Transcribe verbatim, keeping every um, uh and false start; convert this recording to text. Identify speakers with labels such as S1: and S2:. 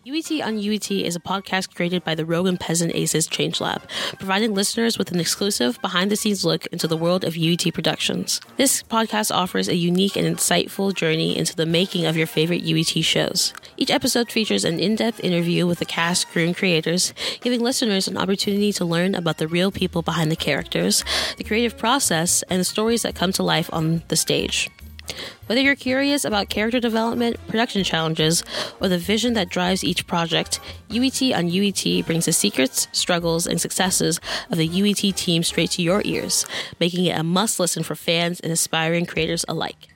S1: U E T on U E T is a podcast created by the Rogue and Peasant Aces Change Lab, providing listeners with an exclusive behind-the-scenes look into the world of U E T productions. This podcast offers a unique and insightful journey into the making of your favorite U E T shows. Each episode features an in-depth interview with the cast, crew, and creators, giving listeners an opportunity to learn about the real people behind the characters, the creative process, and the stories that come to life on the stage. Whether you're curious about character development, production challenges, or the vision that drives each project, U E T on U E T brings the secrets, struggles, and successes of the U E T team straight to your ears, making it a must-listen for fans and aspiring creators alike.